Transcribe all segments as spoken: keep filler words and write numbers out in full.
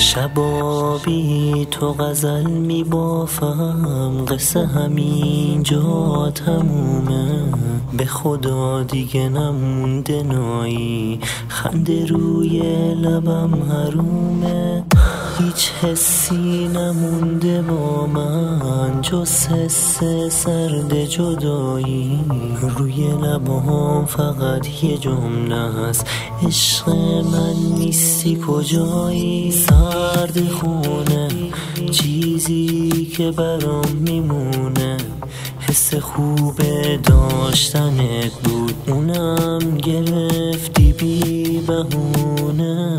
شبابی تو غزل می بافم، قصه همینجا تمومه. به خدا دیگه نمونده نایی، خنده روی لبم حرومه. هیچ حسی نمونده با من جز حس سرد جدایی. روی لبام فقط یه جمله است: عشق من نیستی کجایی. سرد خونه چیزی که برام میمونه، حس خوب داشتنت بود، اونم گرفتی بی بهونه.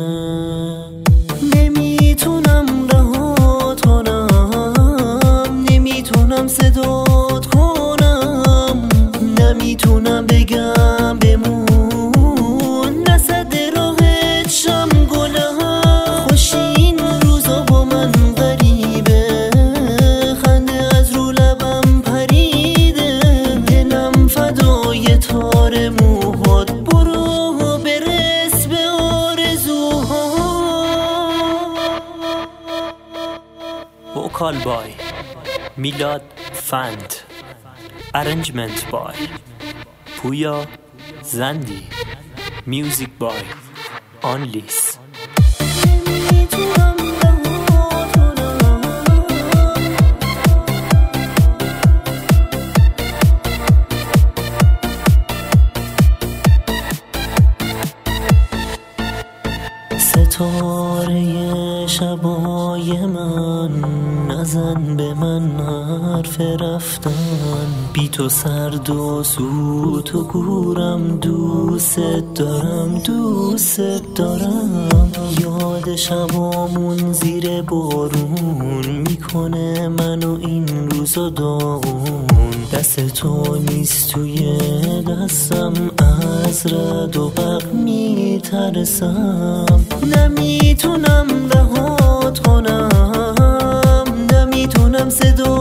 نمیتونم رهات کنم، نمیتونم صدات کنم، نمیتونم بگم بمون نسد راهت شم گلم. خوشی این روزا با من غریبه، خنده از رو لبم پریده. دلم فدای تار موهات، برو برس به آرزوها. وکال بای میلاد فند، ارنجمنت بای پویا زندی، میوزیک بای آنلیس. ستاره شبای من نزن به من حرف رفتن، بی تو سرد و سوت و گورم. دوست دارم دوست دارم، یاد شبامون زیر بارون میکنه منو این روزا داغون. دست تو نیست توی دستم، از رد و برق میترسم. نمیتونم رهات کنم، نمیتونم صدا